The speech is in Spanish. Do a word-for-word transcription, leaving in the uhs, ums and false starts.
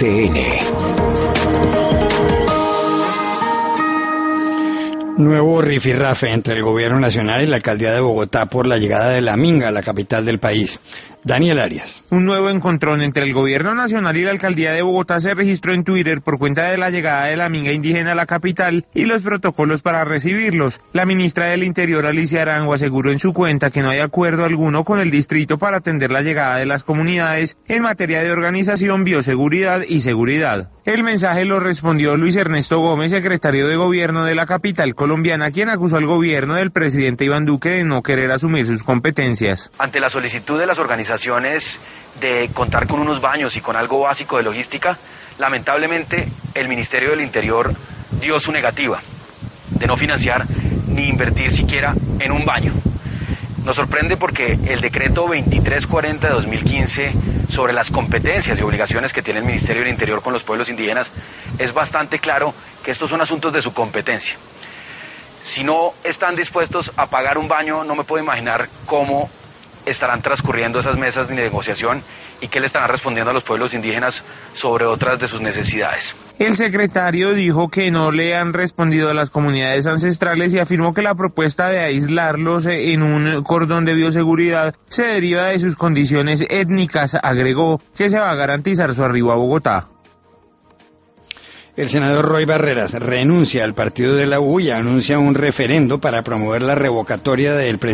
T N. Nuevo rifirrafe entre el gobierno nacional y la alcaldía de Bogotá por la llegada de la Minga a la capital del país. Daniel Arias. Un nuevo encontrón entre el gobierno nacional y la alcaldía de Bogotá se registró en Twitter por cuenta de la llegada de la Minga indígena a la capital y los protocolos para recibirlos. La ministra del Interior, Alicia Arango, aseguró en su cuenta que no hay acuerdo alguno con el distrito para atender la llegada de las comunidades en materia de organización, bioseguridad y seguridad. El mensaje lo respondió Luis Ernesto Gómez, secretario de Gobierno de la capital colombiana, quien acusó al gobierno del presidente Iván Duque de no querer asumir sus competencias. Ante la solicitud de las organizaciones de contar con unos baños y con algo básico de logística, lamentablemente el Ministerio del Interior dio su negativa de no financiar ni invertir siquiera en un baño. Nos sorprende porque el decreto veintitrés cuarenta de dos mil quince sobre las competencias y obligaciones que tiene el Ministerio del Interior con los pueblos indígenas es bastante claro que estos son asuntos de su competencia. Si no están dispuestos a pagar un baño, no me puedo imaginar cómo estarán transcurriendo esas mesas de negociación y qué le estarán respondiendo a los pueblos indígenas sobre otras de sus necesidades. El secretario dijo que no le han respondido a las comunidades ancestrales y afirmó que la propuesta de aislarlos en un cordón de bioseguridad se deriva de sus condiciones étnicas. Agregó que se va a garantizar su arribo a Bogotá. El senador Roy Barreras renuncia al partido de la U y anuncia un referendo para promover la revocatoria del presidente